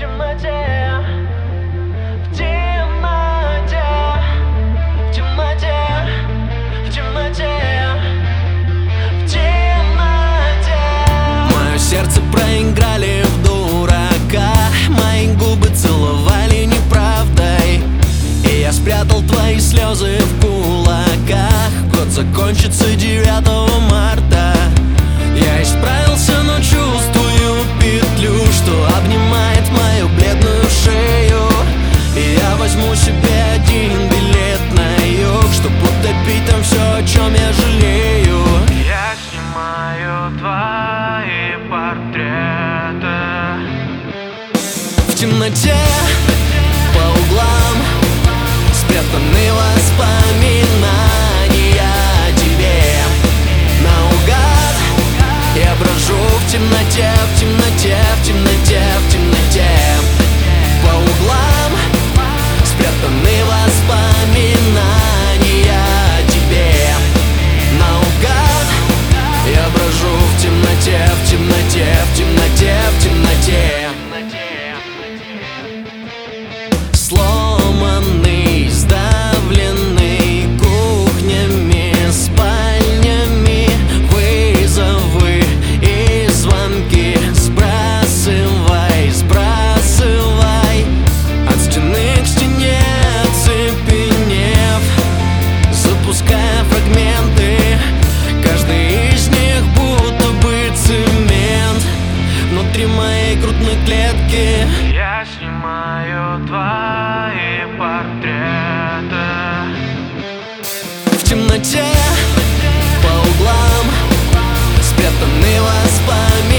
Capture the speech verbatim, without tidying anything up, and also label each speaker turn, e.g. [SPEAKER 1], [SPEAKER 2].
[SPEAKER 1] темноте, в темноте, в темноте, в темноте, в темноте.
[SPEAKER 2] Мое сердце проиграли в дурака, мои губы целовали неправдой, и я спрятал твои слезы в кулаках. Год закончится девятого марта. Я исправился, но чувствую петлю, что обнимает мою бледную шею. И я возьму себе один билет на юг, чтоб утопить там все, о чем я жалею.
[SPEAKER 1] Я снимаю твои портреты
[SPEAKER 2] В темноте, по углам спрятаны воспоминания о тебе. Наугад я брожу в темноте, в темноте, в темноте, в темноте. По углам спрятаны воспоминания о тебе. Наугад я брожу в темноте, в темноте, в темноте, в темноте. Сломанный, сдавленный кухнями, спальнями, вызовы и звонки. Сбрасывай, сбрасывай, от стены к стене оцепенев, запуская фрагменты. Каждый из них будто бы цемент внутри моей грудной клетки.
[SPEAKER 1] Я снимаю твои портреты
[SPEAKER 2] В темноте, по углам спрятаны воспоминания